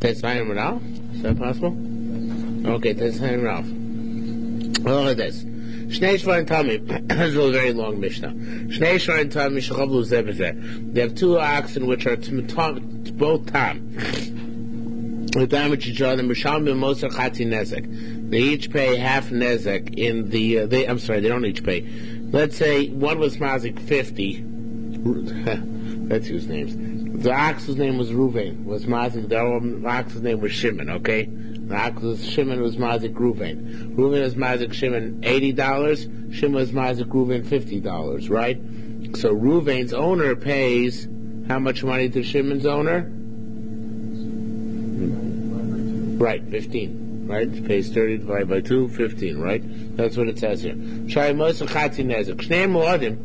Tetzayim Ralph? Is that possible? Okay, Tetzayim Ralph. Look at this. Shnei Shvarim Tami. This is a very long Mishnah. Shnei Shvarim Tami Shechavlu Zeh B'Zeh. They have two oxen which are both tam. The damage each other. Misham B'Moser Chati Nezek. They each pay half Nezek in the. They don't each pay. Let's say one was mazik 50. Let's use names. The ox's name was Ruvain. Was mazik. The ox's name was Shimon. Okay. The ox's Shimon was mazik Ruvain. Ruvain was mazik Shimon $80. Shimon was mazik Ruvain $50. Right. So Ruvain's owner pays how much money to Shimon's owner? Right, 15. Right? It pays 30 divided by 2, 15, right? That's what it says here. Shai Moshe Chatzi Nezek. Shnei Moadim.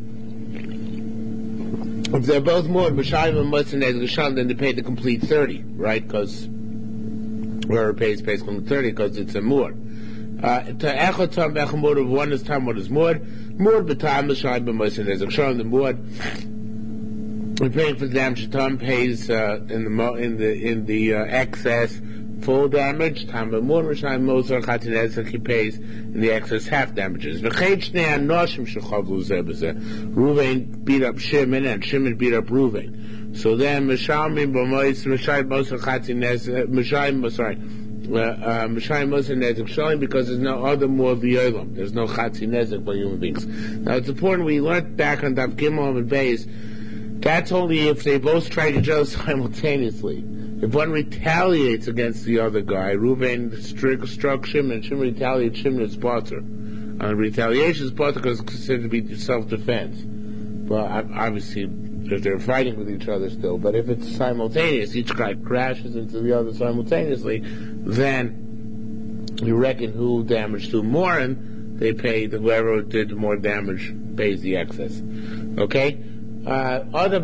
If they're both Moad, B'Shai Moshe Nezek, then they pay the complete 30, right? Because whoever pays complete 30 because it's a Moad. To Echot Tam B'Echot Moad, one is Tam, one is Moad. Moad B'Tam B'Shai Moshe Nezek. Shai the Moad. We're paying for the damage. Tam pays in the excess full damage. Tam b'mur m'shayim moser chatin ezek, he pays in the excess half damages. V'chein shnei anoshim shechavlu zeh b'zeh. Ruvain beat up Shimon and Shimon beat up Ruvain. So then m'shayim moser chatin ezek m'shayim moser nezek shayim, because there's no other more v'yolam. There's no chatin ezek by human beings. Now it's important, we learned back on Daf Gimel and Beis, that's only if they both strike each other simultaneously. If one retaliates against the other guy, Reuven struck Shimon, and Shimon retaliates, Shimon is Potter. Retaliation is Potter because it's considered to be self-defense. But obviously, if they're fighting with each other still, but if it's simultaneous, each guy crashes into the other simultaneously, then you reckon who damaged who more, and they pay, whoever did more damage pays the excess. Okay? Adam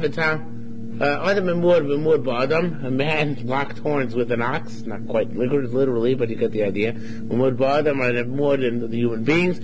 b'Adam, a man locked horns with an ox, not quite literally, but you get the idea. Mud b'Adam are more than the human beings.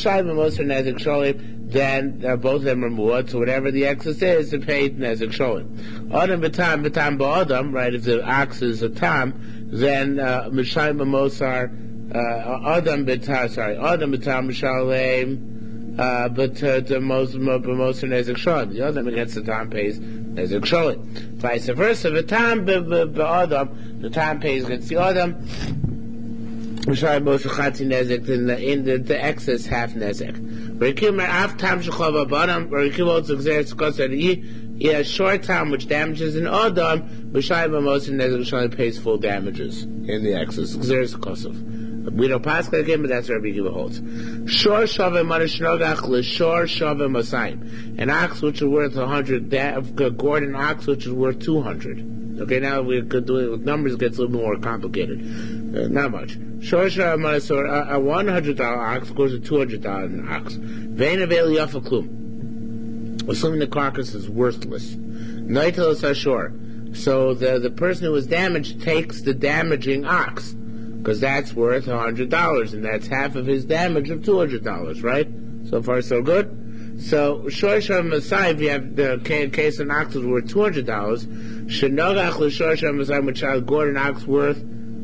Then both of them are muad, so whatever the excess is, they pay nezek sholim. Adam b'tam b'Adam, right? If the ox is a tam, then Mishayim b'Mosar Adam b'tam b'Shalem. But the most nezek sholim. The other against the tam pays nezek sholim. Vice versa, the tam b'Adam, the tam pays against the Adam. Mishayim b'Mosar Chatzi nezek, in the excess half nezek. Rikim af tam shechov b'Adam. Rikim also exerts because that he has short time which damages an Adam. Mishayim b'Mosar nezek sholim pays full damages in the excess. Exerts kosov. We don't pass that again, but that's what Rabbi Akiva holds. Shor shaveh manishnogach l'shor shaveh masayim. An ox which is worth 100, a Gordon ox which is worth 200. Okay, now we could do it with numbers, gets a little more complicated. Not much. Shor shaveh manisor, a $100 ox goes to $200 ox. Vein avel yafa klum. Assuming the carcass is worthless. Noitel sashor. So the person who was damaged takes the damaging ox, because that's worth $100, and that's half of his damage of $200, right? So far, so good. So, Shorsha Masai, if you have the case of an ox is worth $200, Shenogach l'Shorsha Masai, which a Gordon ox worth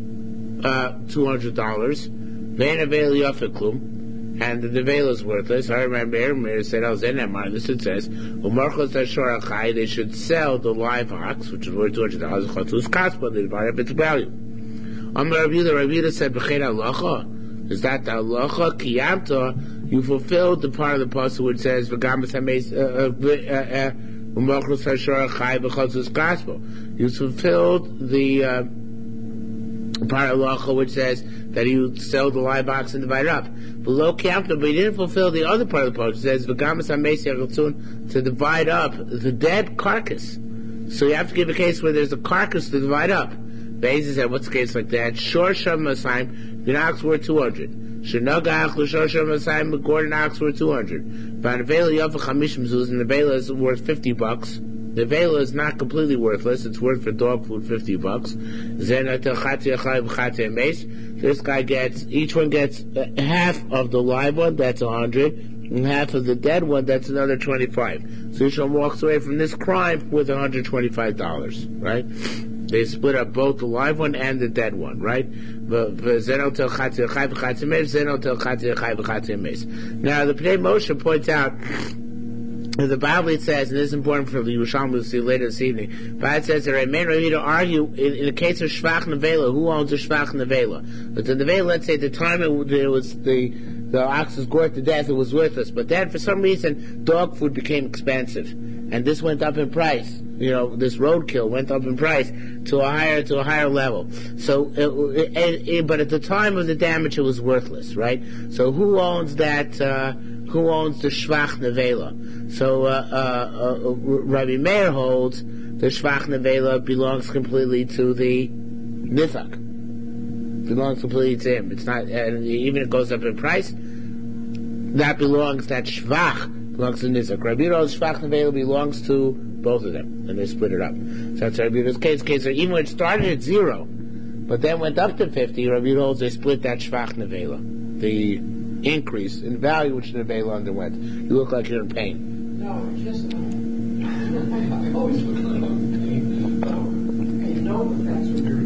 $200, Vein Avel Yofiklum, and the Nevel is worthless. I remember Meir said, this it says, Umarchos Ashor Achai, they should sell the live ox, which is worth $200, Chatus Kaspa, they divide up its value. Amar Rabbi Yehuda said, "B'chein halacha." Is that the halacha? Kiyamta, you fulfilled the part of the pasuk which says, "V'gamas hameis u'machlos hashor chai b'chazus gospel." You fulfilled the part of halacha which says that you sell the live ox and divide it up. Below kiyamta, but you didn't fulfill the other part of the pasuk. It says, "V'gamas hameis yachatzun," to divide up the dead carcass. So you have to give a case where there's a carcass to divide up. Bezos said, what's the case like that? Shor Sham Masayim, the ox worth 200. Shenogach l'Shor Sham Masayim, the Gordon ox worth 200. But the Vela Yafa Chamishim Zuz, and the Vela is worth $50. The Vela is not completely worthless. It's worth for dog food $50. This guy gets, each one gets half of the live one, that's 100, and half of the dead one, that's another 25. So Yishon walks away from this crime with $125, right? They split up both the live one and the dead one, right? Now, the Pnei Moshe points out, the Bible says, and this is important for the Yerushalmi we'll see later this evening, but it says that I may ready to argue in the case of Shvach Nevela, who owns the Shvach Nevela? But the Nevela, let's say at the time it was the ox was gored to death, it was worthless. But then for some reason, dog food became expensive. And this went up in price. This roadkill went up in price to a higher level. So, but at the time of the damage, it was worthless, right? So who owns that, who owns the Shvach Nevela? So, Rabbi Meir holds the Shvach Nevela belongs completely to the Nizak. Belongs completely to him. It's not, and even it goes up in price, that Shvach belongs to Nizak. Rabbi Yehuda's Shvach Nevela belongs to both of them, and they split it up. So that's Rabbi Yehuda's case. So even when it started at 0, but then went up to 50, Rabbi Yehuda holds they split that Shvach Nevela. The increase in value which the Nevela underwent. You look like you're in pain. No, just I always look like I'm in pain. I know that that's what you're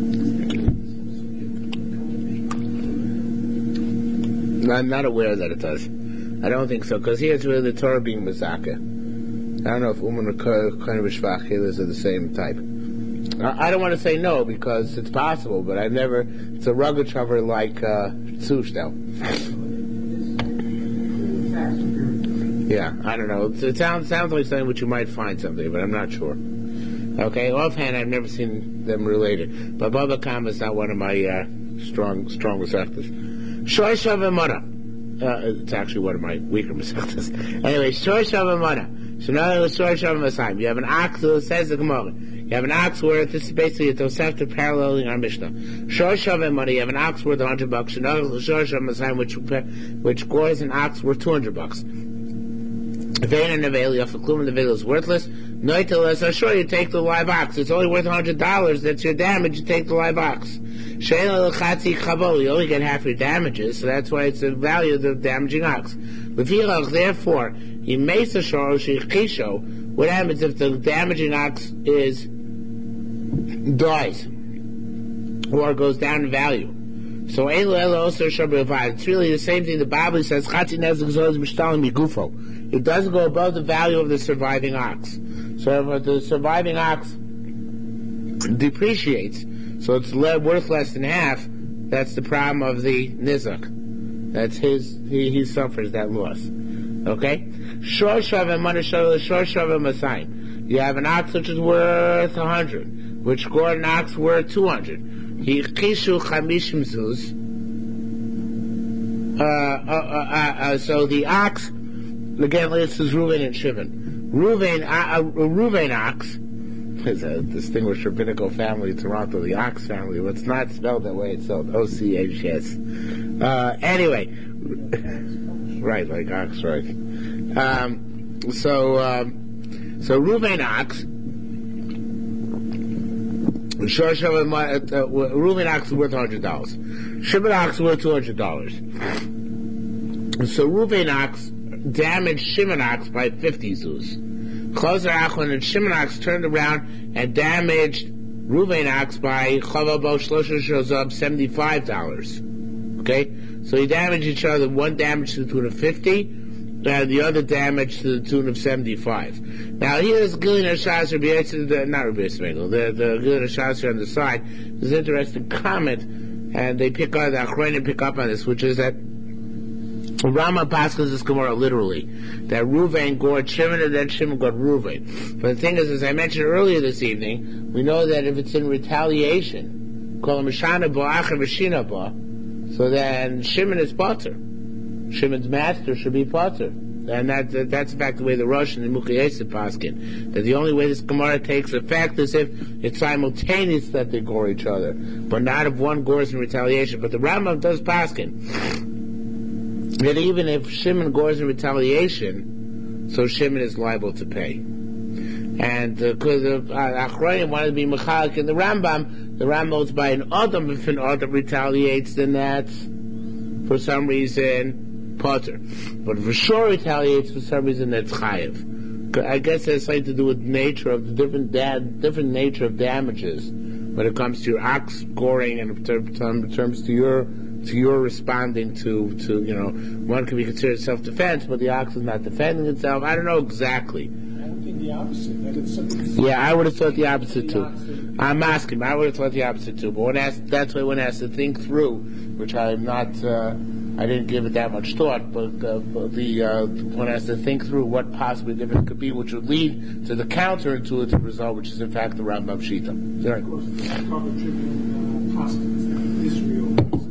I'm not aware that it does. I don't think so, because here's really the Torah being Mazaka. I don't know if Uman or kind of Shvach Healers are the same type. I don't want to say no, because it's possible, but I've never, it's a rugged cover like Tzushtel. Yeah, I don't know. It sounds like something which you might find someday, but I'm not sure. Okay, offhand, I've never seen them related. But Baba Kama is not one of my strong Masechtas. Shor Shav Emana. It's actually one of my weaker Masechtas. Anyway, Shor Shav Emana. So now it's Shor Shav Masayim. You have an ox, so it says the Gemara. You have an ox worth, this is basically a Tosefta paralleling our Mishnah. Shor Shav Emana, you have an ox worth $100. Another Shor Shav Masayim, which gores an ox worth $200. Vein and Nevela, for Klum and Nevela is worthless. Noitel, so sure, you take the live ox. It's only worth $100. That's your damage. You take the live ox. You only get half your damages, so that's why it's the value of the damaging ox. Therefore, what happens if the damaging ox dies or goes down in value? So it's really the same thing the Bible says. It doesn't go above the value of the surviving ox. So if the surviving ox depreciates, so it's worth less than half, that's the problem of the Nizak. That's he suffers that loss. Okay? You have an ox which is worth 100, which gored an ox worth 200. So the ox, again, this is Reuven and Shimon. Reuven ox is a distinguished rabbinical family in Toronto, the Ox family. It's not spelled that way, it's spelled O-C-H-S. Anyway, right, like ox, right. So Reuven ox, Reuven ox is worth $100. Shimon ox is worth $200. So Reuven ox damaged Shimon ox by 50 zuz. Chazer Achon and Shimon ox turned around and damaged Reuven ox by Chavabo Shlosha Shozab $75. Okay? So he damaged each other, one damage to the tune of 50, and the other damage to the tune of 75. Now here's Gilin Hashas, not Rabbi Yisrael, the Gilin Hashas on the side. There's an interesting comment, and they pick up, the Achronim pick up on this, which is that Rama passes this Gemara literally, that Reuven gored Shimon and then Shimon gored Reuven. But the thing is, as I mentioned earlier this evening, we know that if it's in retaliation, so then Shimon is potter. Shimon's master should be potter. And that's in fact the way the Rosh and the Mukhayesed paskin. That the only way this Gemara takes effect is if it's simultaneous that they gore each other, but not if one gores in retaliation. But the Rambam does paskin that even if Shimon gores in retaliation, so Shimon is liable to pay. And because Achronim wanted to be Mechalik in the Rambam is by an Adam. If an Adam retaliates, then that's for some reason potter. But if a shor retaliates for some reason, that's chayiv. I guess it has something to do with nature of the different nature of damages when it comes to your ox goring and in terms to your responding to one can be considered self-defense, but the ox is not defending itself. I don't know exactly. I don't think the opposite. That it's something. Yeah, I would have thought the opposite too. I'm asking. I would have thought the opposite too. But that's why one has to think through, which I'm not. I didn't give it that much thought, but one has to think through what possibly different could be, which would lead to the counterintuitive result, which is in fact the Rambam Shita. Of course, the Cover Tribune hospitals, Israel.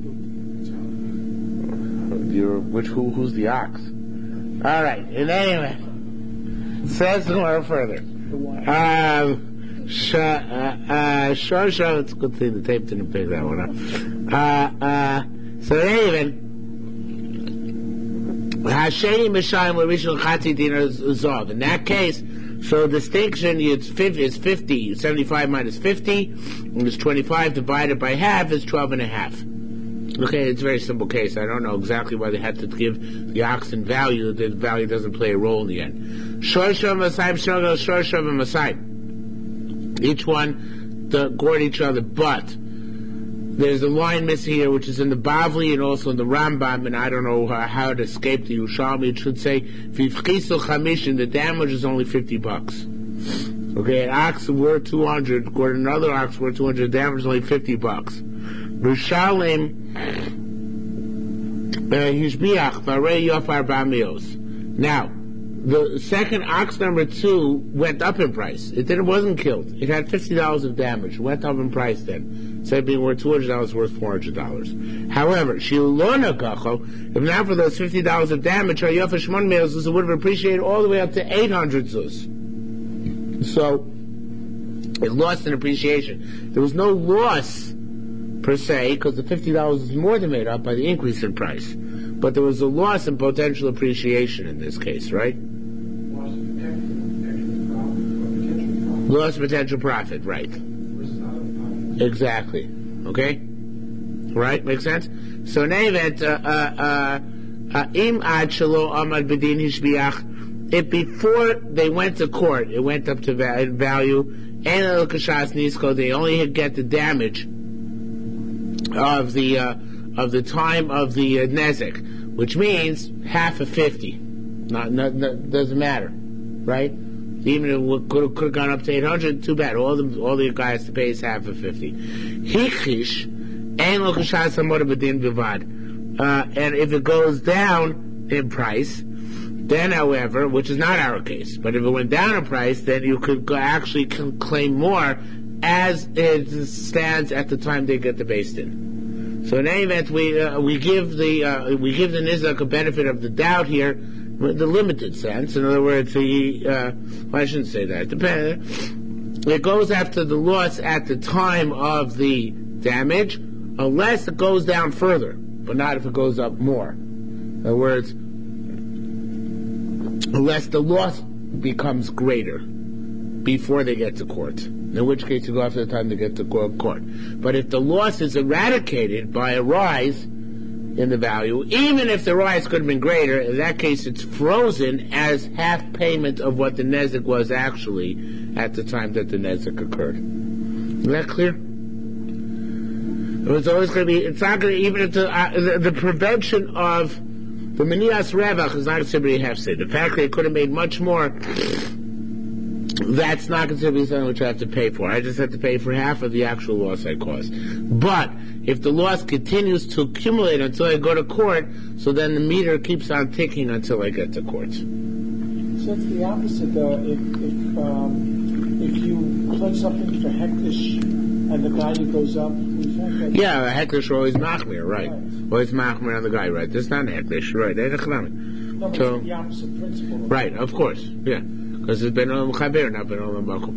Who's the ox? All right. In any event, says more further. Sure. It's a good thing the tape didn't pick that one up. So in any event, in that case, so distinction is 50, 75 minus 50, and it's 25 divided by half is 12 and a half. Okay, it's a very simple case. I don't know exactly why they had to give the oxen value. The value doesn't play a role in the end. Each one gored each other, but there's a line missing here, which is in the Bavli and also in the Rambam, and I don't know how it escaped the Yerushalmi. It should say, the damage is only $50. Okay, an ox worth 200, gored another ox worth 200, damage is only $50. Rishalim Hishbiach Barei Yofar Bamios. Now, the second ox number 2 went up in price. It wasn't killed. It had $50 of damage. It went up in price then. Instead of being worth $200, worth $400. However, Shilona Gacho, if not for those $50 of damage, Yofar Shmon Meos it would have appreciated all the way up to 800 zuz. So it lost in appreciation. There was no loss per se, because the $50 is more than made up by the increase in price. But there was a loss in potential appreciation in this case, right? Loss of potential profit, right. Exactly. Okay? Right? Makes sense? So in any event, if before they went to court, it went up to value, and they only get the damage of the time of the nezek, which means half of 50. Not doesn't matter, right? Even if it could have gone up to 800, too bad. All the guy has to pay is half of 50. Hichish and lokashas hamorabadin bivad. And if it goes down in price, then, however, which is not our case, but if it went down in price, then you could actually claim more as it stands at the time they get the beis din. So in any event, we give the nizak a benefit of the doubt here, the limited sense. In other words, I shouldn't say that. It goes after the loss at the time of the damage, unless it goes down further, but not if it goes up more. In other words, unless the loss becomes greater before they get to court, in which case you go after the time they get to court. But if the loss is eradicated by a rise in the value, even if the rise could have been greater, in that case it's frozen as half payment of what the nezek was actually at the time that the nezek occurred. Is that clear? It's always going to be, it's not going to, even if the prevention of the Menias Revach is not considered a hefsed. The fact that it could have made much more, that's not considered something which I have to pay for. I just have to pay for half of the actual loss I caused. But if the loss continues to accumulate until I go to court, so then the meter keeps on ticking until I get to court. So it's the opposite, though. If you pledge something for hektish and the value goes up, yeah, a hektish are always machmir, right? Always machmir on the guy, right? That's not a hektish, right? That's a no, but so, it's the opposite principle. Right, of course, yeah. Because it's been on Chaber, not been on Bakum.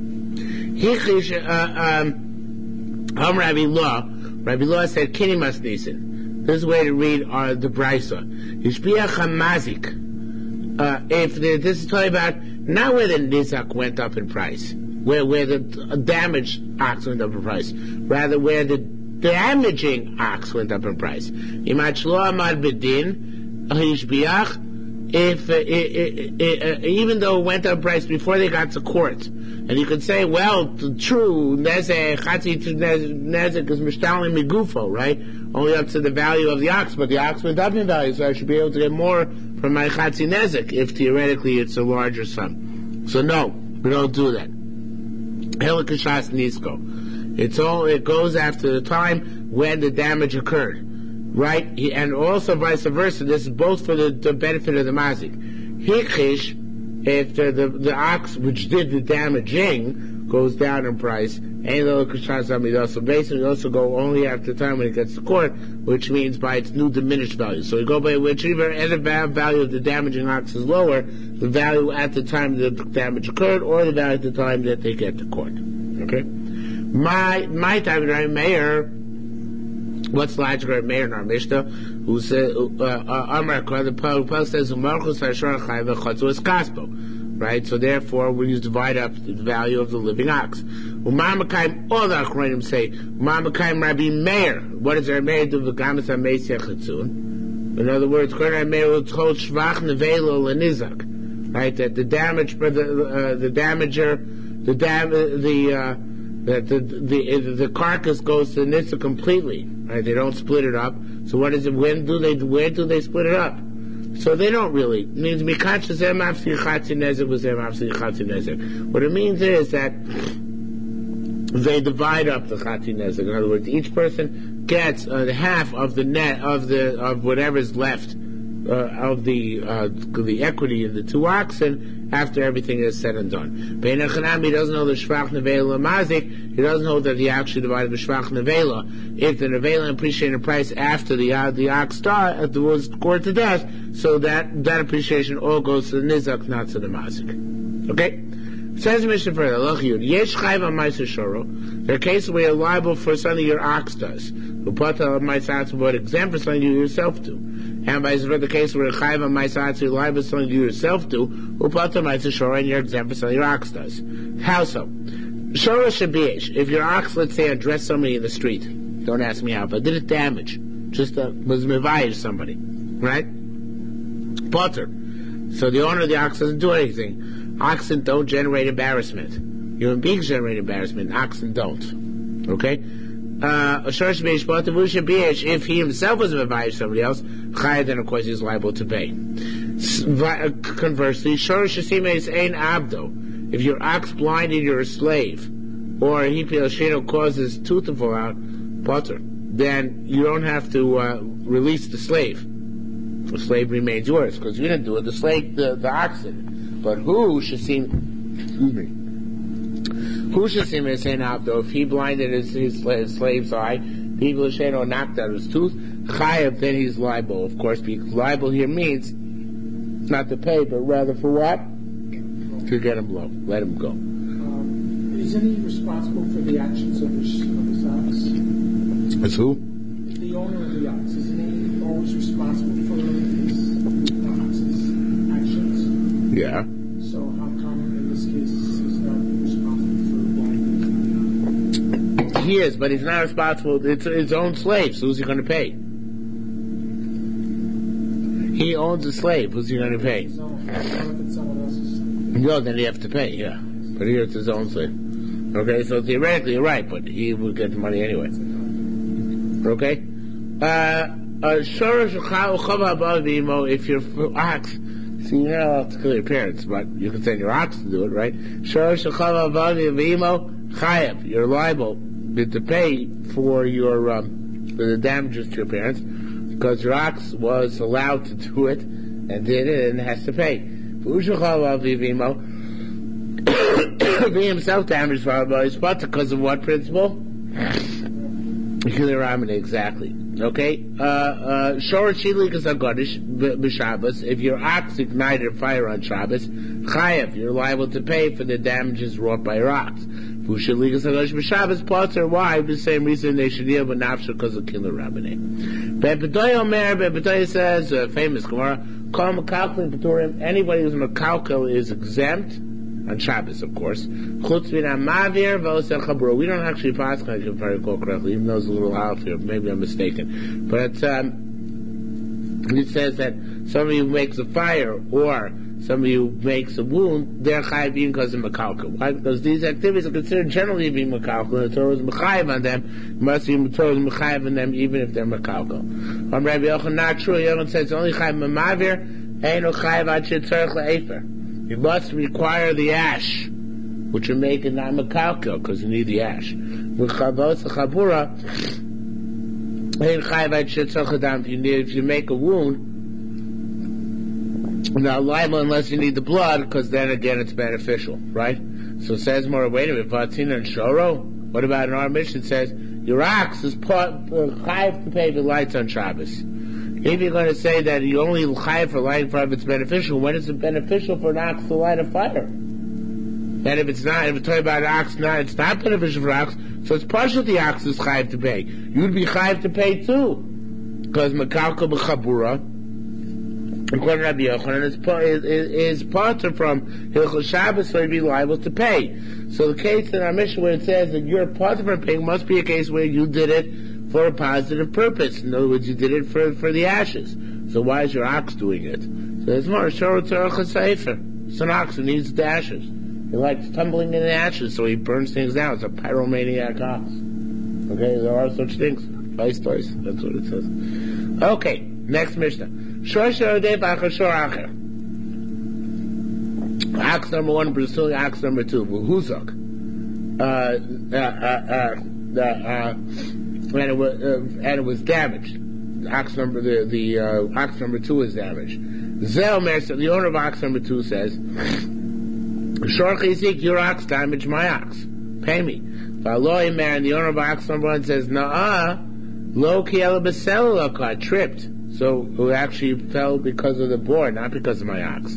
Rabbi Law said, Kinimas Nisan. This is the way to read the Brisa. Yishbiach HaMazik. This is talking about not where the Nizak went up in price, where the damaged ox went up in price, rather where the damaging ox went up in price. Imach Lo Amad Bedin, Yishbiach, if even though it went up price before they got to court, and you could say, well, true, nezek is mishtalim migufo, right? Only up to the value of the ox, but the ox went up in value, so I should be able to get more from my chatzi nezek if theoretically it's a larger sum. So no, we don't do that. Helikashas nisko. It goes after the time when the damage occurred. Right? And also vice versa. This is both for the benefit of the mazik. Hikish, if the ox which did the damaging goes down in price, so basically you also go only after the time when it gets to court, which means by its new diminished value. So you go by whichever end value of the damaging ox is lower, the value at the time the damage occurred, or the value at the time that they get to court. Okay? My time, Mayor. What's logical at Meir in our Mishnah? Who says, the Paul says, right? So therefore, we divide up the value of the living ox. All the Achronim say, Rabbi Meir. What does Rabbi Meir do? In other words, Rabbi Meir will hold Shvach Nevelo Lenizak. Right? That the damage, the damager, the carcass goes to the nitza completely. Right? They don't split it up. So what is it? Where do they split it up? So they don't really. It means mikachas em afsi chatzi nezek was em afsi chatzi nezek. What it means is that they divide up the chatzi nezek. In other words, each person gets half of the net of whatever's left of the equity in the two oxen after everything is said and done. Bein Hanami, he doesn't know the shvach nevela mazik. He doesn't know that he actually divided the shvach nevela. If the nevela appreciated price after the ox was scored to death, so that appreciation all goes to the nizak, not to the mazik. Okay. Says Mishnah further, Yesh chayv on ma'aser shoro. There are cases where you're liable for something your ox does. Upata ma'aser what exempt for something you yourself do. And vice versa, the case where chayv on ma'aser you're liable for something you yourself do. Upata ma'aser shoro, and you're exempt for something your ox does. How so? Shoro shabiyesh. If your ox, let's say, addressed somebody in the street, don't ask me how, but did it damage? Just was mevayish somebody, right? Potter. So the owner of the ox doesn't do anything. Oxen don't generate embarrassment. Human beings generate embarrassment. Oxen don't. Okay? If he himself was mevayish somebody else, then of course he's liable to pay. Conversely, if your ox blinded, you're a slave, or he causes tooth to fall out, potter, then you don't have to release the slave. The slave remains yours because you didn't do it. The slave, the oxen. But who should seem as saying though if he blinded his slave's eye, people shade or knocked out his tooth, chayav, then he's liable, of course, because liable here means not to pay, but rather for what? To get him low, let him go. Isn't he responsible for the actions of his ox? As who? The owner of the ox, isn't he always responsible for his ox's actions? Yeah. So how come in this case he's not responsible for blindness? He is, but he's not responsible. It's his own slave, so who's he going to pay? He owns a slave. Who's he going to pay? No, then he have to pay, yeah. But here it's his own slave. Okay, so theoretically you're right, but he would get the money anyway. Okay? If your ox... See, you're not allowed to kill your parents, but you can send your ox to do it, right? You're liable to pay for for the damages to your parents, because your ox was allowed to do it, and did it, and has to pay. He himself damaged but because of what principle? Exactly. Okay, if your ox ignited a fire on Shabbos, chayav, you're liable to pay for the damages wrought by your ox. Potter, why? The same reason they should deal with nafsha, because of killer rabbinate. Be'bedoy says, famous Gemara, anybody who's mekalkel is exempt on Shabbos, of course. We don't actually pass, if I recall correctly, even though it's a little out here. Maybe I'm mistaken. But it says that somebody who makes a fire or somebody who makes a wound, they're chayvim because of mekalkel. Why? Because these activities are considered generally being mekalkel. The Torah is mechayev on them. It must be the Torah is mechayev on them even if they're mekalkel. On Rabbi Yochanan, not true. Yochanan says only chayev memavir, ain't chayev ad shetzarich le'efer. You must require the ash, which will make it not mekalkel because you need the ash. With chavos chabura, ain't chayev ad shetzarich adam. If you make a wound. Now, liable unless you need the blood, because then again it's beneficial, right? So it says more, wait a minute, Vatina and Shoro? What about in our mission? It says, your ox is chayiv to pay the lights on Shabbos. If you're going to say that you only chayiv for lighting fire if it's beneficial, when is it beneficial for an ox to light a fire? And if it's not, if we're talking about an ox, it's not beneficial for an ox, so it's partial the ox is chayiv to pay. You'd be chayiv to pay too, because Mekalka b'chabura, according to Rabbi Yochanan, is parter from Hilchos Shabbos, so he'd be liable to pay. So the case in our mission where it says that you're parter from paying must be a case where you did it for a positive purpose. In other words, you did it for the ashes. So why is your ox doing it? So there's more. It's an ox who needs the ashes. He likes tumbling in the ashes, so he burns things down. It's a pyromaniac ox. Okay, there are such things. That's what it says. Okay, next Mishnah. Ox number one pursuing ox number two. Huzak. And it was damaged. Ox number ox number two is damaged. The owner of ox number two says, your ox damaged my ox. Pay me. And the owner of ox number one says, lo ki tripped. So it actually fell because of the board, not because of my ox.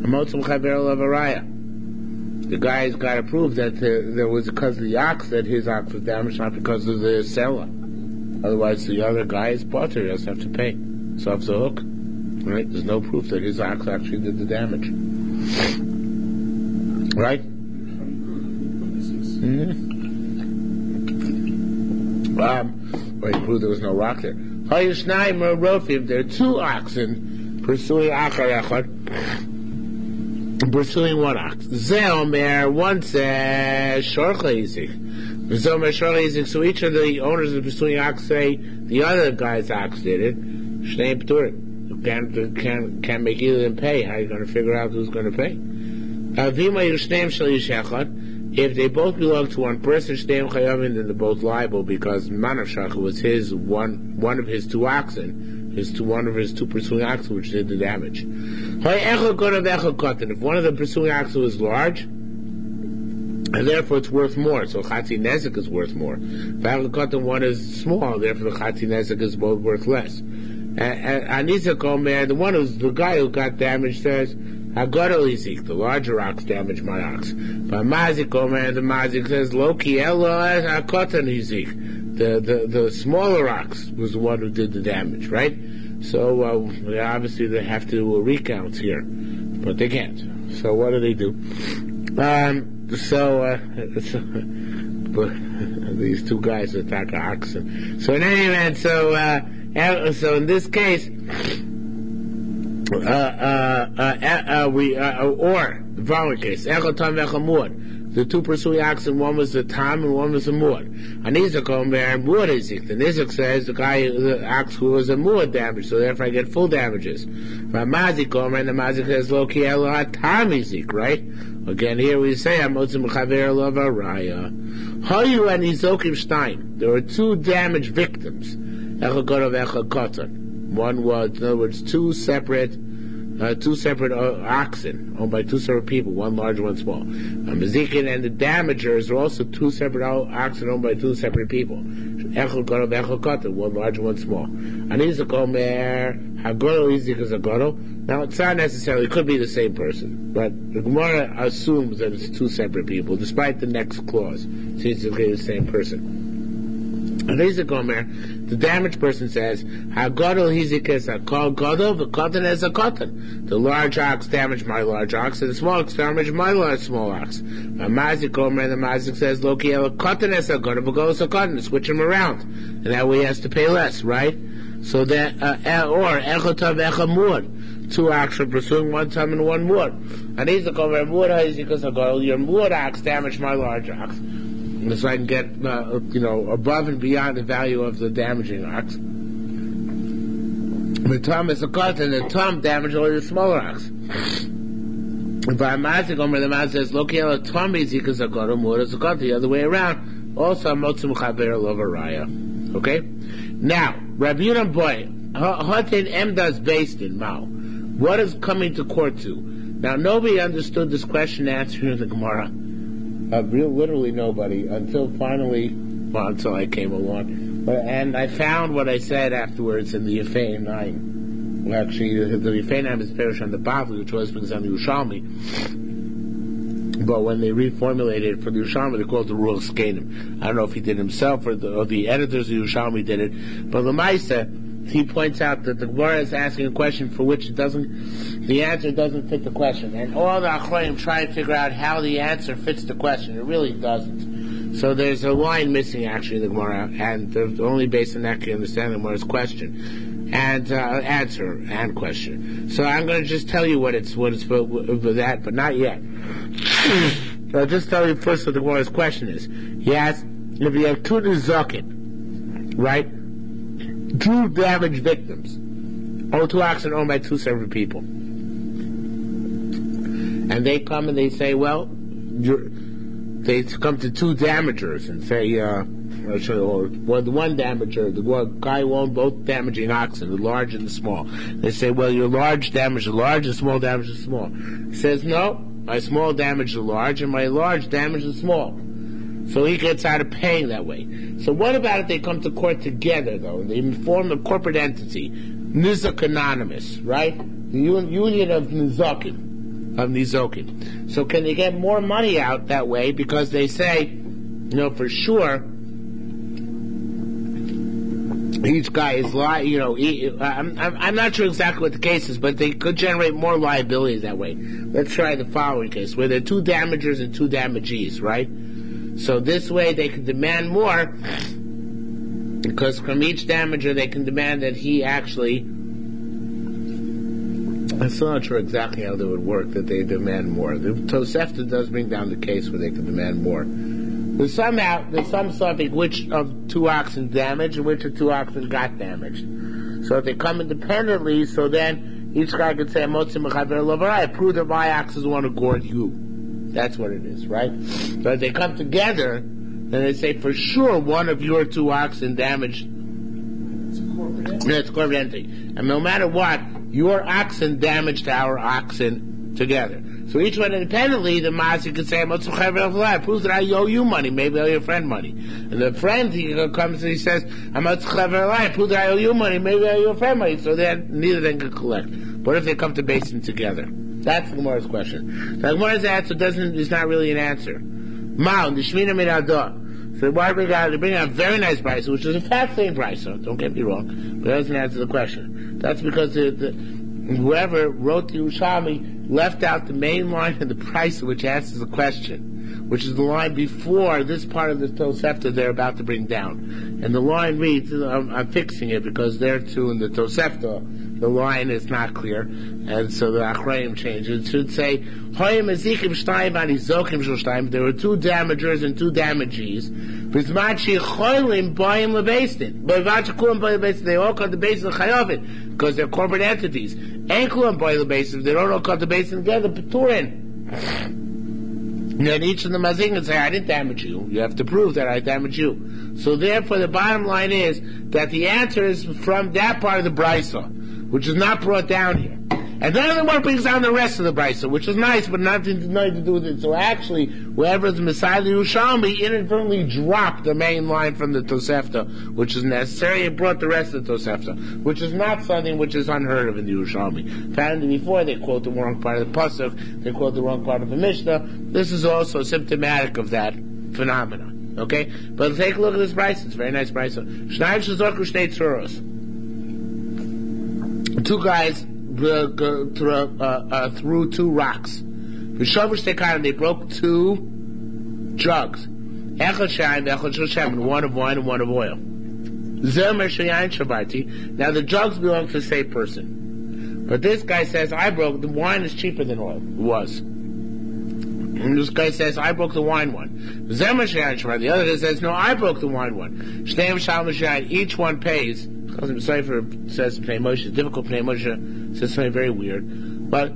The guy's got to prove that there was because of the ox that his ox was damaged, not because of the seller. Otherwise, the other guy is potter; he doesn't have to pay. So off the hook, right? There's no proof that his ox actually did the damage, right? Well, he proved there was no rock there. There are two oxen pursuing one ox. One says so each of the owners of the pursuing ox say the other guy's ox did it. Can't make either of them pay. How are you going to figure out who's going to pay? If they both belong to one person, then they're both liable because Manavshach was his one of his two oxen, one of his two pursuing oxen which did the damage. If one of the pursuing oxen was large, and therefore it's worth more, so Chatzi Nezek is worth more. One is small, therefore the Chatzi Nezek is both worth less. And the one who's the guy who got damaged says, the larger ox damaged my ox. But Mazik Omer, the Mazik says, Loki Elo Hakotan Hizik. The smaller ox was the one who did the damage, right? So obviously they have to recount here, but they can't. So what do they do? These two guys attack oxen. So in any event, so in this case. Or the following case, the two pursuing oxen, one was a tam and one was a muad. And Nizak and muad izik. The Nizak says the ox who was a muad damaged, so therefore I get full damages. But Mazik and the Mazik says lo ki elo tam izik, right? Again, here we say amotzim chaver lo varaya. Hayu and Nizokim Stein. There were two damaged victims. Echad Godov, Echad Kotan. One was, in other words, two separate oxen owned by two separate people, one large, one small. Mazikin and the damagers are also two separate oxen owned by two separate people. Echad Godov, Echad Kotan, one large, one small. Anizak Omer, Hagoro Izik is a Goro. Now, it's not necessarily, it could be the same person, but the Gemara assumes that it's two separate people, despite the next clause. It seems to be the same person. And the damaged person says, "Hagadol hizikas hakol gadol v'kotan es a kotan." The large ox damaged my large ox, and the small ox damaged my small ox. The mazik says, "Loki el kotan es a gadol v'golos a kotan." Switch him around, and that way he has to pay less, right? So then, or echotav echamur, 2 ox are pursuing 1 tam and 1 mur. And he's like over mur because your mur ox damaged my large ox, and so I can get above and beyond the value of the damaging ox. The tam is a cut, and the tam damaged only the smaller ox. If I'm asking Omer, the man says, "Look here, tam is because a got mur is a cut." The other way around. Also, motzum chaver lovaraya. Okay. Now, Rabbi Yehuda boy, hatin emdas based in Mao. What is coming to court to? Now, nobody understood this question answered in the Gemara. Literally nobody, until until I came along. And I found what I said afterwards in the Yefei 9. Well, actually, the Yefei 9 is perish on the Bavli, which was because on the Yerushalmi. But when they reformulated it for the Yerushalmi, they called it the Rule of Skenim. I don't know if he did it himself or the editors of the Yerushalmi did it. But Lamaisa, he points out that the Gemara is asking a question for which the answer doesn't fit the question. And all the Achronim try and figure out how the answer fits the question. It really doesn't. So there's a line missing actually in the Gemara, and the only based on that can understand the Gemara's question. And answer and question. So I'm going to just tell you what it's for that, but not yet. I'll just tell you first what the Gemara's question is. He asks, if you have 2 nizakin, right? 2 damaged victims, or 2 oxen owned by 2 separate people, and they come and they say, well, they come to 2 damagers and say, the one damager, the guy who owned both damaging oxen, the large and the small. They say, well, your large damaged the large, and small damaged the small. He says, no, my small damaged the large, and my large damaged the small. So he gets out of paying that way. So what about if they come to court together, though? They form a corporate entity, Nizak Anonymous, right? The union of Nizokin. So can they get more money out that way because they say, for sure, each guy is I'm not sure exactly what the case is, but they could generate more liability that way. Let's try the following case, where there are 2 damagers and 2 damagees, right? So this way they can demand more, because from each damager they can demand that he actually, I'm still not sure exactly how that would work, that they demand more. The Tosefta does bring down the case where they can demand more. There's some suffix which of 2 oxen damaged and which of 2 oxen got damaged. So if they come independently, so then each guy could say, I prove that my ox is the one who gored you. That's what it is, right? So if they come together, then they say, for sure, one of your 2 oxen damaged. It's a corporate entity. And no matter what, your oxen damaged our oxen together. So each one independently, the Masi could say, proves that I owe you money, maybe I owe your friend money. And the friend, he comes and he says, proves that I owe you money, maybe I owe your friend money. So then, neither of them can collect. What if they come to basin together? That's the Gemara's question. The Gemara's answer is not really an answer. Ma'al, the Shmina Midadah. So why they bring out a very nice price, which is a fascinating price, so don't get me wrong, but it doesn't answer the question. That's because whoever wrote the Yerushalmi left out the main line of the price which answers the question, which is the line before this part of the Tosefta they're about to bring down. And the line reads, I'm fixing it because there too in the Tosefta, the line is not clear, and so the Achrayim changed it. It should say, there were 2 damagers and 2 damagees. They all come to base of Chayovit, because they're corporate entities. They don't all come to base together, Peturin. And then each of them Mazing can say, I didn't damage you. You have to prove that I damaged you. So therefore, the bottom line is that the answer is from that part of the Brisa, which is not brought down here. And none of the one brings down the rest of the Brisa, which is nice, but nothing to do with it. So actually, whoever's the Messiah the Yerushalmi inadvertently dropped the main line from the Tosefta, which is necessary, and brought the rest of the Tosefta, which is not something which is unheard of in the Yerushalmi. Apparently before, they quote the wrong part of the Pasuk, they quote the wrong part of the Mishnah. This is also symptomatic of that phenomena. Okay? But take a look at this Brisa. It's a very nice Brisa. Shnayim shezoku shnei tzuros. 2 guys threw 2 rocks. They broke 2 jugs. Echad shaim, echad shel shemen, one of wine and one of oil. Now the jugs belong to the same person. But this guy says, the wine is cheaper than oil. It was. And this guy says, I broke the wine one. The other guy says, no, I broke the wine one. Each one pays. Cipher says Pnei Moshe, it's difficult. Pnei Moshe says something very weird. But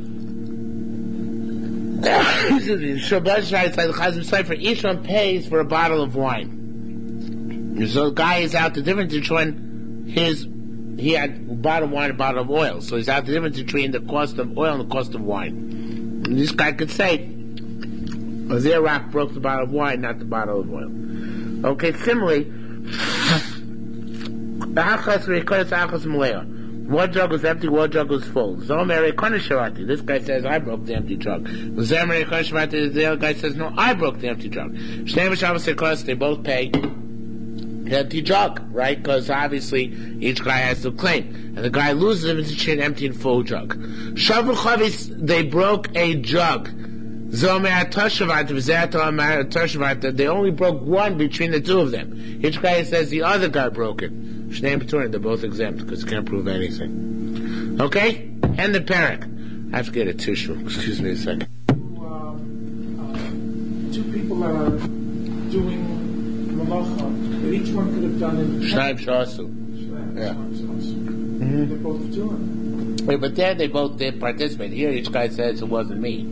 each one pays for a bottle of wine. So the guy is out the difference between he had a bottle of wine and a bottle of oil. So he's out the difference between the cost of oil and the cost of wine. And this guy could say, Zerak broke the bottle of wine, not the bottle of oil. Okay, similarly, one jug was empty, one jug was full. This guy says, I broke the empty jug. The other guy says, no, I broke the empty jug. They both pay the empty jug, right? Because obviously each guy has to claim. And the guy loses it between an empty and full jug. They broke a jug. They only broke one between the two of them. Each guy says the other guy broke it. They're both exempt because you can't prove anything. Okay? And the parak. I have to get a tissue. Excuse me a second. Two people that are doing malacha, that each one could have done it. Shnaim shasu. Yeah. They're both doing it. Wait, but there they both did participate. Here each guy says it wasn't me.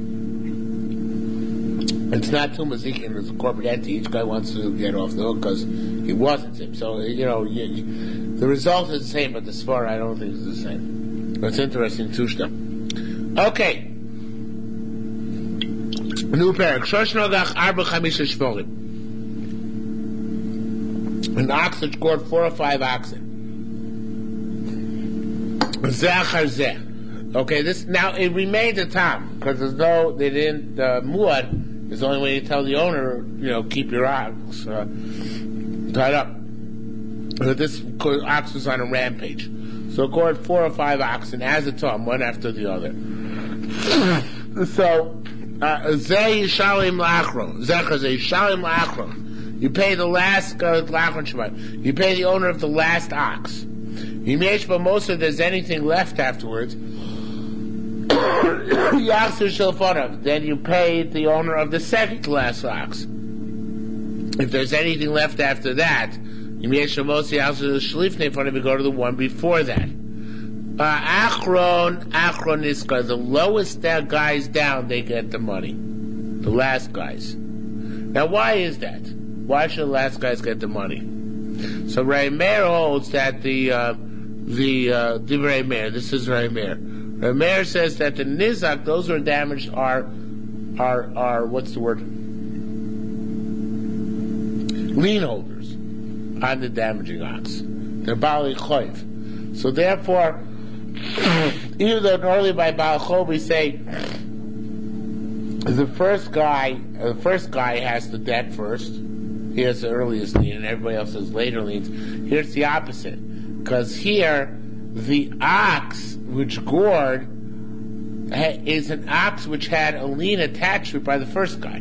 It's not too mazikin, it's a corporate entity. Each guy wants to get off the hook because he wasn't him. So, the result is the same, but the svara I don't think is the same. That's interesting, Tushta. Okay. New parak. Shoshnogach arba chamisha shvorim. An ox that scored 4 or 5 oxen. Zechar zeh. Okay, now it remains a tam, because they didn't, muad, is the only way to tell the owner, keep your ox tied up. But this ox was on a rampage. So it scored 4 or 5 oxen as a tom, one after the other. So, Zeh Yishalim Lachron. Zechar Zeh Yishalim Lachron. You pay the last, you pay the owner of the last ox. Yimesh B'Moser, there's anything left afterwards, then you pay the owner of the second last ox. If there's anything left after that, you go to the one before that. Achron Niska, the lowest guys down, they get the money. The last guys. Now why is that? Why should the last guys get the money? So Ray Meir holds that the Divrei Meir, this is Ray Meir. The mayor says that the nizak, those who are damaged, are what's the word? Lien holders on the damaging ox. They're Baalei Choiv. So therefore, even though normally by Baal Chov we say the first guy has the debt first. He has the earliest lien, and everybody else has later liens. Here it's the opposite, because here the ox which gored is an ox which had a lien attached to it by the first guy.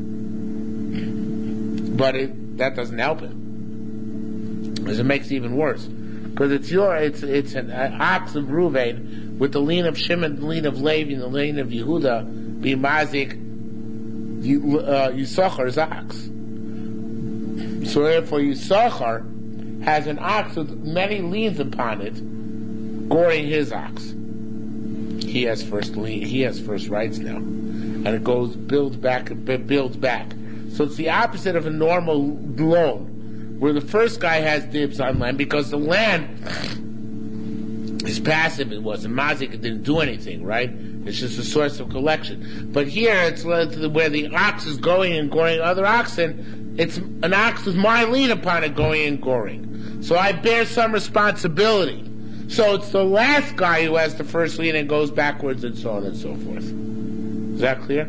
But that doesn't help it, because it makes it even worse. Because it's an ox of Reuven with the lien of Shimon, the lien of Levi, and the lien of Yehuda being mazik Yisachar's ox. So therefore Yisachar has an ox with many liens upon it, goring his ox. He has first rights now, and it builds back. So it's the opposite of a normal loan, where the first guy has dibs on land because the land is passive. It wasn't mazik; it didn't do anything, right? It's just a source of collection. But here, it's where the ox is going and goring other oxen. It's an ox with my lien upon it, going and goring. So I bear some responsibility. So it's the last guy who has the first lien and goes backwards and so on and so forth. Is that clear?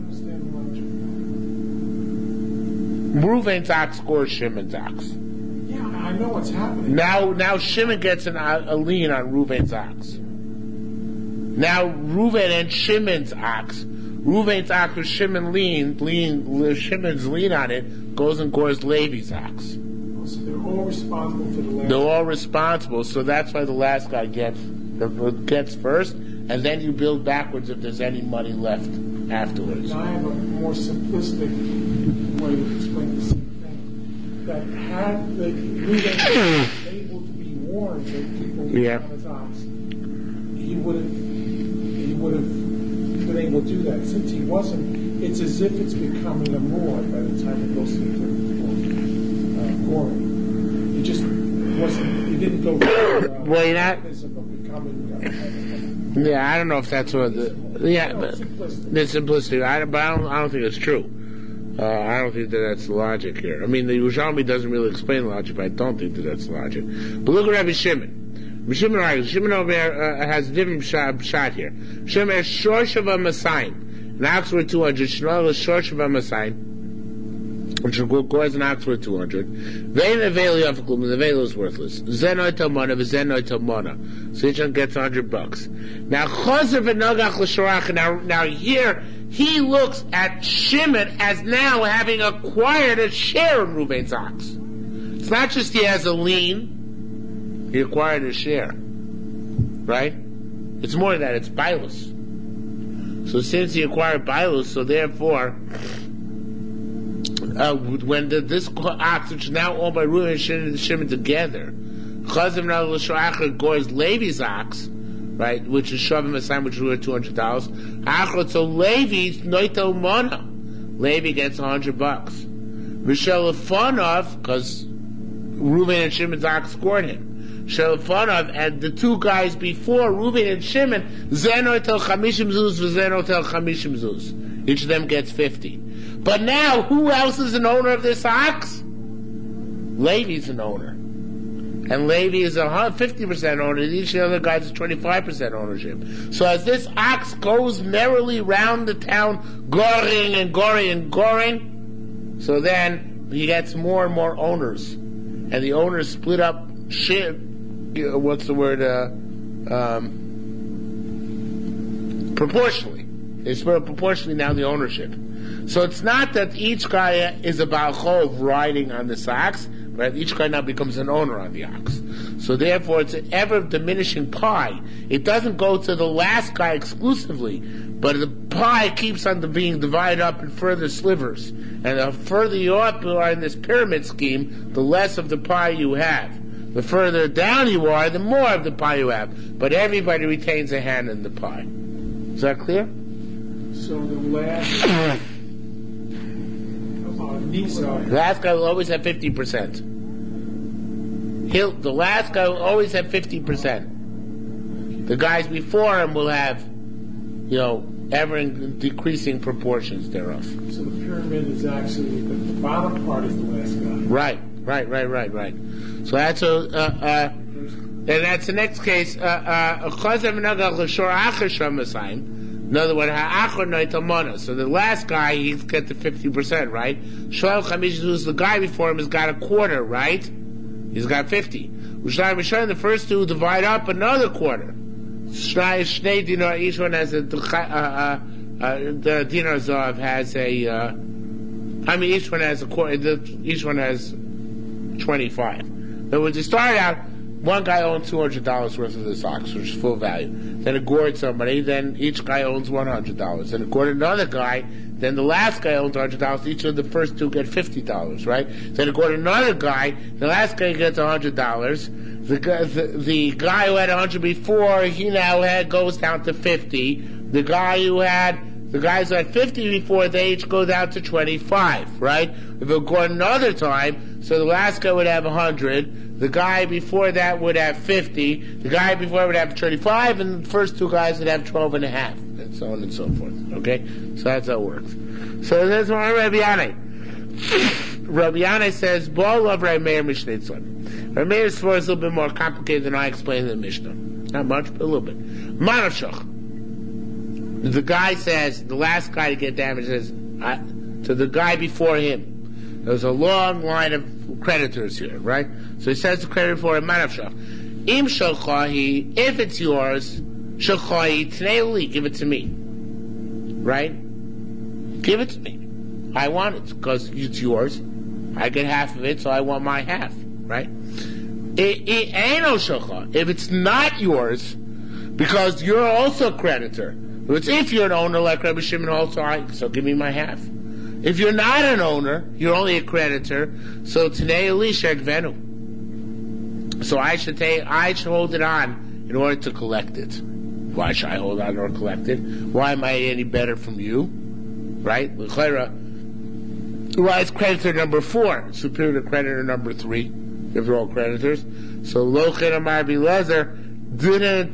Reuven's ox scores Shimon's ox. Yeah, I know what's happening. Now Shimon gets a lien on Reuven's ox. Now Reuven and Shimon's ox. Reuven's ox with Shimon's lien on it goes and gores Levi's ox. So they're all responsible for the last. They're all responsible, so that's why the last guy gets first, and then you build backwards if there's any money left afterwards. Now I have a more simplistic way to explain the same thing. That had the Reuben been able to be warned that people would Yeah. on his ox, he would have been able to do that. Since he wasn't, it's as if it's becoming a more by the time it goes into goring. He just wasn't. He didn't go. Well, you're not. Of becoming. Yeah, I don't know if that's what. But the simplicity. I don't think it's true. I don't think that's the logic here. I mean, the Yerushalmi doesn't really explain the logic, but I don't think that's the logic. But look at Rabbi Shimon. Rabbi Shimon argues. Shimon over here has a different shot here. Shimon has shorsh of a Masayim. An ox worth 200. Shmuel is shorsh of a Masayim, which requires an ox worth 200. Vein aveli of klum. The veil is worthless. Zenoi tomona v'zenoi tomona. So each one gets $100. Now chazer v'nogach l'shorach. Now here he looks at Shimon as now having acquired a share in Reuben's ox. It's not just he has a lien. He acquired a share, right? It's more than that. It's bilus. So since he acquired bilus, so therefore, when this ox, which is now owned by Reuben and Shimon together, Chazim now l'shoacher gores Levi's ox, right, which is Shavim Masayim, which is worth $200. Achot, so Levi's noito mona. Levi gets $100. Mishel Lefonov, because Reuben and Shimon's ox scored him. Shelefonov and the two guys before Reuben and Shimon, Zeno tel chamishim zuz v'zeno tel chamishim zuz. Each of them gets 50. But now, who else is an owner of this ox? Levi's an owner. And Levi is a 50% owner, and each of the other guys is 25% ownership. So as this ox goes merrily round the town, goring and goring and goring, so then he gets more and more owners. And the owners split up proportionally. They split up proportionally now the ownership. So it's not that each guy is a Baal Chov riding on this ox, but each guy now becomes an owner on the ox. So therefore it's an ever diminishing pie. It doesn't go to the last guy exclusively, but the pie keeps on being divided up in further slivers. And the further you are in this pyramid scheme, the less of the pie you have. The further down you are, the more of the pie you have. But everybody retains a hand in the pie. Is that clear? So the last guy will always have 50%. The last guy will always have 50%. The guys before him will have, ever decreasing proportions thereof. So the pyramid is actually, the bottom part is the last guy. Right. So that's and that's the next case. In other words, so the last guy, he's got the 50%, right? The guy before him has got a quarter, right? He's got 50. The first two divide up another quarter. Each one has the dinar zav has each one has a quarter. Each one has 25. But when you start out, one guy owns $200 worth of this ox, which is full value. Then it gored somebody, then each guy owns $100. Then it gored another guy, then the last guy owns $100. Each of the first two get $50, right? Then it gored another guy, the last guy gets $100. The guy who had 100 before, he now goes down to 50. The guys who had 50 before, they each go down to 25, right? If it go another time, so the last guy would have 100, the guy before that would have 50, the guy before would have 25, and the first two guys would have 12 and a half, and so on and so forth, okay? So that's how it works. So that's why Rabbi Yanai. Rabbi Yanai says, Baal of Rabbi Meir Mishnetzon. Rabbi Meir's story is a little bit more complicated than I explained in the Mishnah. Not much, but a little bit. Manavshach. The guy says, the last guy to get damaged says, to the guy before him. There's a long line of creditors here, right? So he says to the creditor before him, Manavshach. Im shalchahi, if it's yours, shalchahi, tneili, give it to me. Right? Give it to me. I want it, because it's yours. I get half of it, so I want my half. right? If it's not yours, because you're also a creditor. It's if you're an owner like Rabbi Shimon also, so give me my half. If you're not an owner, you're only a creditor, so Tanei Elisha Gvenu. So I should hold it on in order to collect it. Why should I hold on or collect it? Why am I any better from you? Right? Why is creditor number 4 superior to creditor number 3? If they're all creditors. So Lochin Amar Bilezer didn't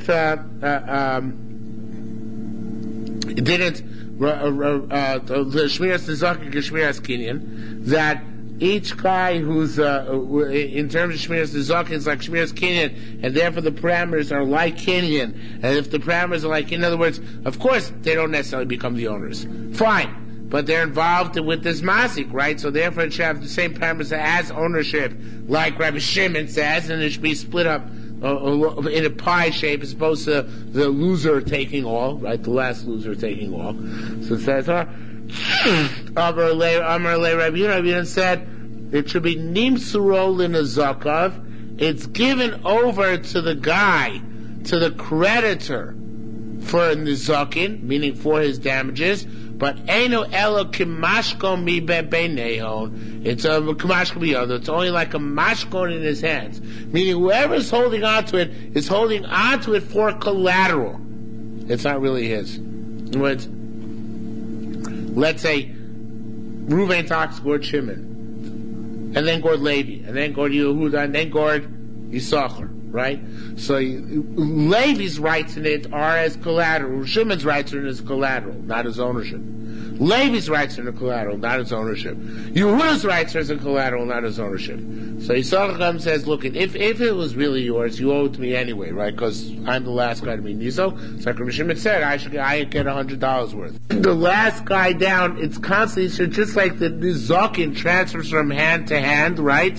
the Shmiras Nizakin Shmiras Kinyan, that each guy who's in terms of Shmiras Nizakin is like Shmiras Kinyan, and therefore the parameters are like Kinyan. And if the parameters are like, in other words, of course they don't necessarily become the owners. Fine. But they're involved with this mazik, right? So therefore it should have the same parameters as ownership, like Rabbi Shimon says, and it should be split up in a pie shape as opposed to the loser taking all, right? The last loser taking all. So it says, Amar Le Rabbi Yehuda said, it should be Nimsuro Linazakav. It's given over to the guy, to the creditor, for nizakin, meaning for his damages. But Eino Elo Kimashko Mi Benehon. It's a Kimashko Biyado. It's only like a mashkon in his hands. Meaning whoever's holding on to it is holding on to it for collateral. It's not really his. In other words, let's say Reuven talks gored Shimon, and then gored Levi, and then gored Yehuda, and then gored Yisachar. Right? So Levi's rights in it are as collateral. Shimon's rights are in as collateral, not as ownership. Levi's rights are in collateral, not as ownership. Yehuda's rights are as a collateral, not as ownership. So Yisachar says, look, if it was really yours, you owe it to me anyway, right? Because I'm the last guy to be Niso. So like Shimon said, I get $100 worth. The last guy down, it's constantly, so just like the Zakin transfers from hand to hand, right?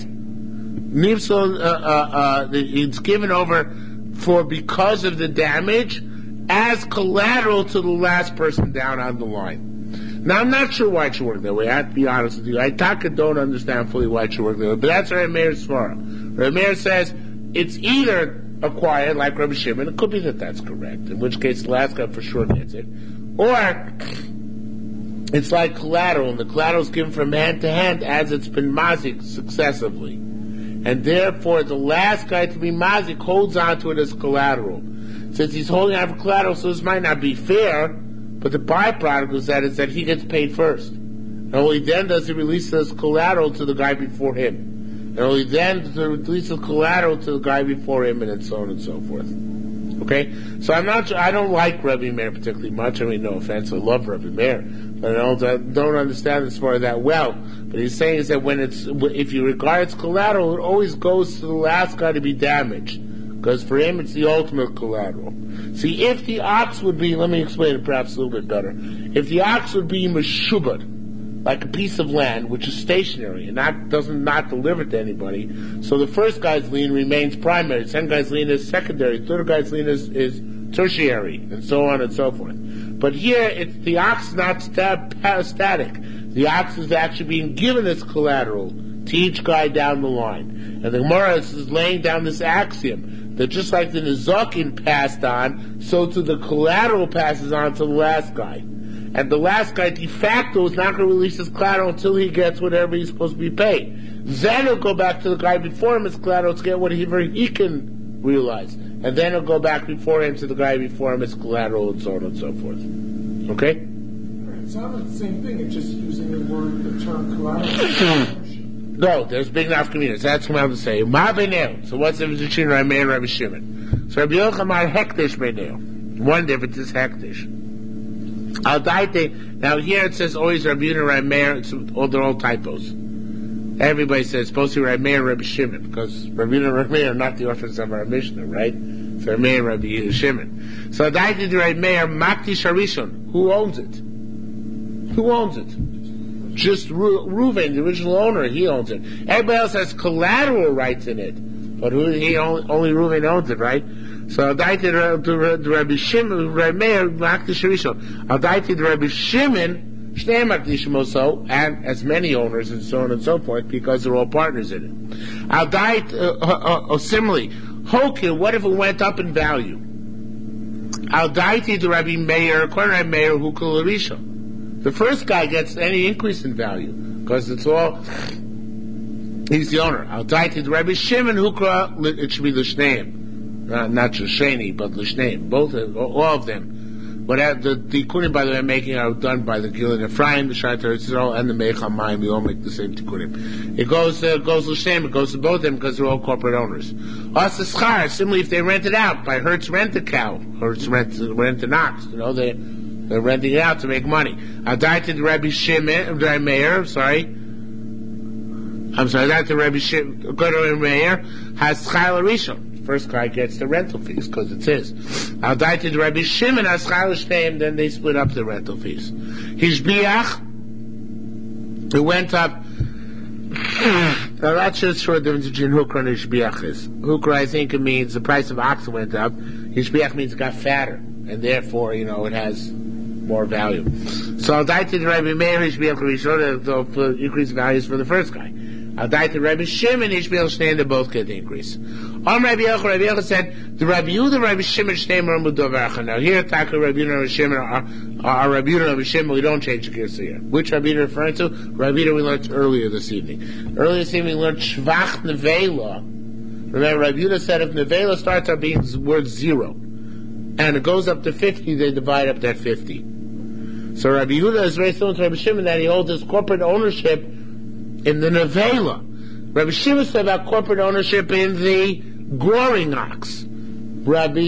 It's given over because of the damage as collateral to the last person down on the line. Now, I'm not sure why it should work that way. I have to be honest with you. I don't understand fully why it should work that way. But that's Rabbi Meir's svara. Rabbi Meir says it's either acquired like Rabbi Shimon. It could be that's correct, in which case the last guy for sure gets it. Or it's like collateral, and the collateral is given from hand to hand as it's been mazik successively. And therefore, the last guy to be mazik holds on to it as collateral. Since he's holding on for collateral, so this might not be fair, but the byproduct is that he gets paid first. And only then does he release this collateral to the guy before him. And only then does he release the collateral to the guy before him, and so on and so forth. Okay? So I don't like Rabbi Meir particularly much. I mean, no offense, I love Rabbi Meir. But I don't understand this part that well. But he's saying is that if you regard its collateral, it always goes to the last guy to be damaged. Because for him, it's the ultimate collateral. See, if the ox would be, let me explain it perhaps a little bit better. If the ox would be meshubad, like a piece of land, which is stationary, and doesn't deliver to anybody, so the first guy's lien remains primary, the second guy's lien is secondary, the third guy's lien is tertiary, and so on and so forth. But here, the ox is not static. The ox is actually being given its collateral to each guy down the line. And the Gemara is laying down this axiom that just like the Nizakin passed on, so too the collateral passes on to the last guy. And the last guy de facto is not going to release his collateral until he gets whatever he's supposed to be paid. Then he'll go back to the guy before him his collateral to get whatever he can realize. And then he'll go back before him to the guy before him his collateral and so on and so forth. Okay? It's not the same thing, it's just using the term collateral. No, there's big enough communities. That's what I'm saying. Ma b'neu. So what's the difference between Rabbi Meir and Rabbi Shimon? So Rabbi Yochanan hektish b'neu. One difference is hektish. Al daite. Now here it says always Rabbi Yehuda and Rabbi Meir. They're all typos. Everybody says it's supposed to be Rabbi Meir and Rabbi Shimon because Rabbi Yehuda and Rabbi Meir are not the authors of our Mishnah, right? So Rabbi Meir and Rabbi Yehuda Shimon. So al daite the Rabbi Meir makti sharishon. Who owns it? Who owns it? Just Reuven, the original owner, he owns it. Everybody else has collateral rights in it, but only Reuven owns it, right? So Adaiti the Rabbi Shimon, Rabbi Meir, Makti Sharishon. Adaiti the Rabbi Shimon, Shnei Makdishim also, and as many owners and so on and so forth, because they're all partners in it. Al Dait, similarly, Hokir, what if it went up in value? Al Daiti to Rabbi Meir, according to Rabbi Meir, Hukul Arisha. The first guy gets any increase in value, because it's all, he's the owner. Al Daiti to Rabbi Shimon, Hukra, it should be L'Shneim. Not just Sheni, but L'Shneim. Both, all of them. But the tikkunim, by the way, I'm making are done by the Gilin Ephraim, the Shaitar Yisrael, and the Meicham Mayim. We all make the same tikkunim. It goes l'shem. It goes to both of them because they're all corporate owners. Also, schar. Similarly, if they rent it out by Hertz rent a cow, Hertz rent an ox. They're renting it out to make money. Adaited Rabbi Shimon, Rabbi Meir. That's the Rabbi Shimon. Go to Rabbi Meir. Has schar l'rishon. First guy gets the rental fees because it's his. Al Daited Rabbi Shimon has schar l'shteim, then they split up the rental fees. Hishbiach, it went up. I'm not sure the difference between Hukra and Hishbiach is. Hukra, I think it means the price of oxen went up. Hishbiach means it got fatter, and therefore, it has more value. So Al Daited Rabbi Meir, Hishbiach, Rishon, the increased values for the first guy. Al Daited Rabbi Shimon, Hishbiach, Shteim, they both get the increase. Rabbi Yochanan said, the Rabbi Yehuda, Rabbi Shimon, Shteim, are Mudovarcha. Now here, Taka, Rabbi Yehuda, Rabbi Shimon, are Rabbi Yehuda, Rabbi Shimon, we don't change the gears here. Which Rabbi Yehuda referring to? Rabbi Yehuda we learned earlier this evening. Earlier this evening we learned Shvach Nevela. Remember, Rabbi Yehuda said if Nevela starts out being worth 0, and it goes up to 50, they divide up that 50. So Rabbi Yehuda is very similar to Rabbi Shimon that he holds his corporate ownership in the Nevela. Rabbi Shimon said about corporate ownership in the goring ox. Rabbi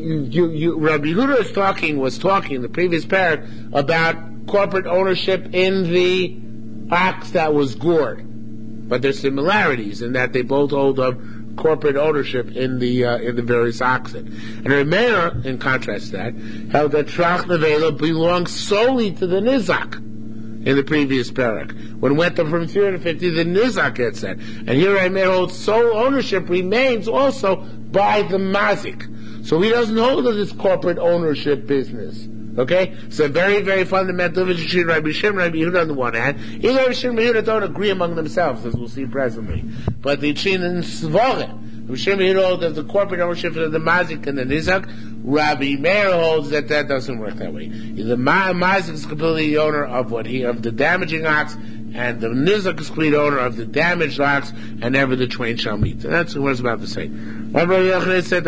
Yehuda was talking in the previous parak about corporate ownership in the ox that was gored. But there's similarities in that they both hold of corporate ownership in the various oxen. And Rabbi Meir, in contrast to that, held that Trach Nevela belongs solely to the Nizak. In the previous parak, when it went up from 350, the Nizak gets that. And here Rabbi Meir holds sole ownership remains also by the Mazik. So he doesn't hold of this corporate ownership business. Okay? So very, very fundamental difference between Rabbi Shimon and Rabbi Yehuda on the one hand. Either Rabbi Shimon and Rabbi Yehuda don't agree among themselves, as we'll see presently. But the Chin and Svore, Rabbi Shimon and Yehuda hold of the corporate ownership of the Mazik and the Nizak. Rabbi Meir holds that doesn't work that way. The Mazik is completely the owner of the damaging ox, and the Nizak is completely the owner of the damaged ox, and never the twain shall meet. And that's what I was about to say. Rabbi Yochanan said,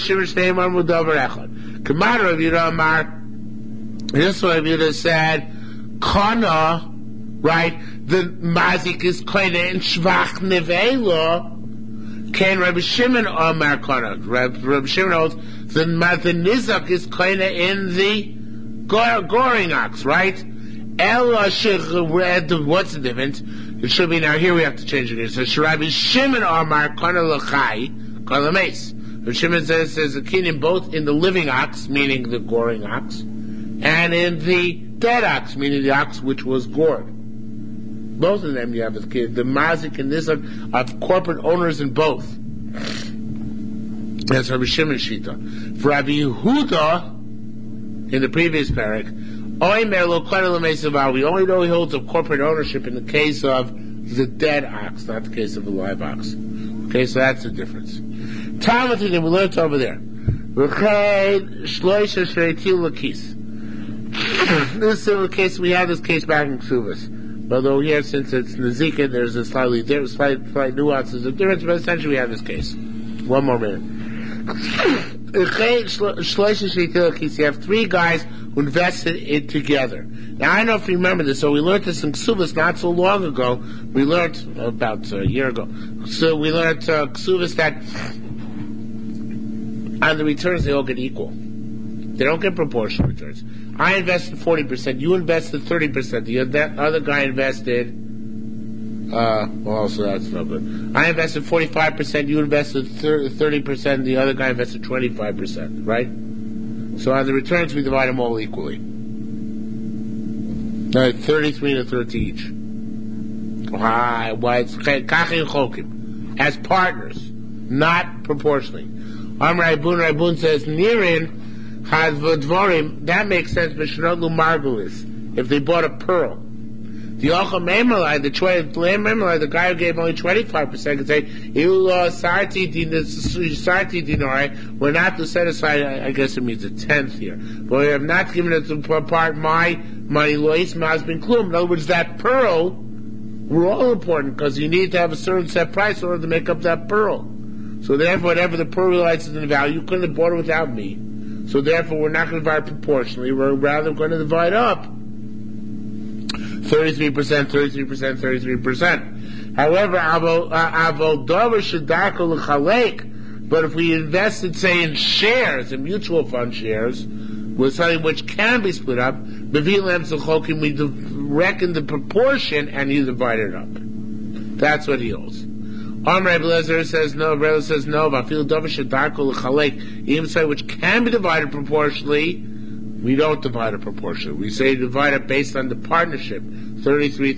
Kamar Rabbi Yehuda Amar. This way Rabbi Yehuda said, Kana, right? The Mazik is koine in Shvach Nevela. Can Rabbi Shimon Amar Kana? Rabbi Shimon holds the Nizak is kind of in the goring ox, right? What's the difference? It should be now. Here we have to change it. It says Rabbi Shimon Amar Kana L'Chai Kana Meis. Rabbi Shimon says a kinyan both in the living ox, meaning the goring ox, and in the dead ox, meaning the ox which was gored. Both of them you have as kids. The Mazik and Nizak are corporate owners in both. That's Rabbi Shimon's Shita. For Rabbi Yehuda, in the previous parak, we only know he holds of corporate ownership in the case of the dead ox, not the case of the live ox. Okay, so that's the difference. Talmud that we learned over there. This is the case, we had this case back in Ksuvas. Although here, since it's Nezika, there's a slight nuances of difference, but essentially we have this case. One more minute. You have 3 guys who invested it together. Now, I don't know if you remember this, so we learned this in Ksuvas not so long ago. We learned, about a year ago, so we learned Ksuvas that on the returns they all get equal. They don't get proportional returns. I invested 40%, you invested 30%, the other guy invested, so that's no good. I invested 45%, you invested 30%, the other guy invested 25%, right? So on the returns, we divide them all equally. 33 to 30 each. Why? It's kachin chokim. As partners, not proportionally. Amar Raibun says, Nirin has v'dvorim, that makes sense, but shenotlu margulis. if they bought a pearl. The Ochel Memalai, the guy who gave only 25% could say, Sarti Dinari, we're not to set aside, I guess it means a tenth here, but we have not given it to part my money, Lois Maz bin Klum. In other words, that pearl were all important because you need to have a certain set price in order to make up that pearl. So therefore, whatever the pearl realizes in value, you couldn't have bought it without me. So therefore, we're not going to divide proportionally. We're rather going to divide up 33%, 33%. However, but if we invested, say, in shares, in mutual fund shares, with something which can be split up, we reckon the proportion and you divide it up. That's what he holds. Rebbe Lezer says no. Rebbe says no. Even something which can be divided proportionally, we don't divide it proportionally. We say divide it based on the partnership. 33.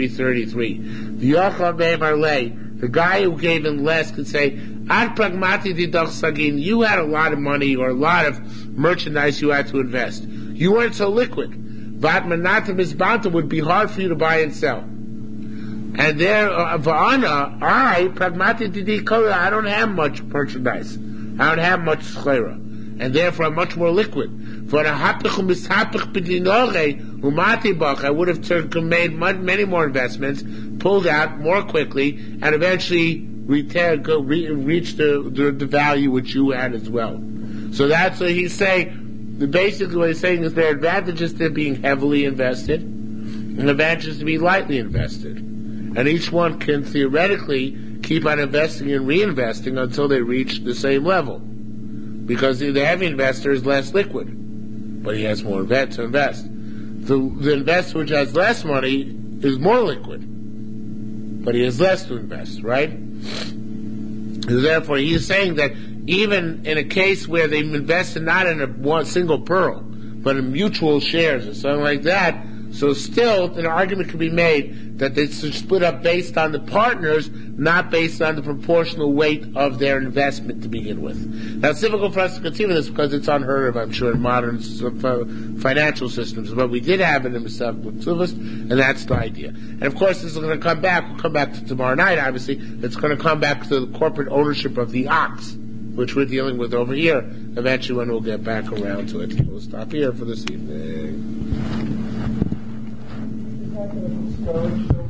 The guy who gave in less could say, Ad pragmati didach sagin, you had a lot of money or a lot of merchandise you had to invest. You weren't so liquid. Vat manatim isbanta would be hard for you to buy and sell. And there, va'ana, pragmati didi kola, I don't have much merchandise. I don't have much schlera. And therefore I'm much more liquid. For a hapich u'mishapich b'dinore, u'matibach, I would have made many more investments, pulled out more quickly, and eventually reach the value which you had as well. So that's what he's saying. Basically what he's saying is there are advantages to being heavily invested, and advantages to be lightly invested. And each one can theoretically keep on investing and reinvesting until they reach the same level. Because the heavy investor is less liquid, but he has more to invest. The investor which has less money is more liquid, but he has less to invest, right? Therefore, he's saying that even in a case where they've invested not in one single pearl, but in mutual shares or something like that, so still an argument can be made that they should split up based on the partners, not based on the proportional weight of their investment to begin with. Now it's difficult for us to conceive of this because it's unheard of, I'm sure, in modern financial systems, but we did have it in the and that's the idea. And of course this is going to come back, we'll come back to tomorrow night obviously, it's going to come back to the corporate ownership of the ox, which we're dealing with over here, eventually when we'll get back around to it. We'll stop here for this evening. Not going to discourage them.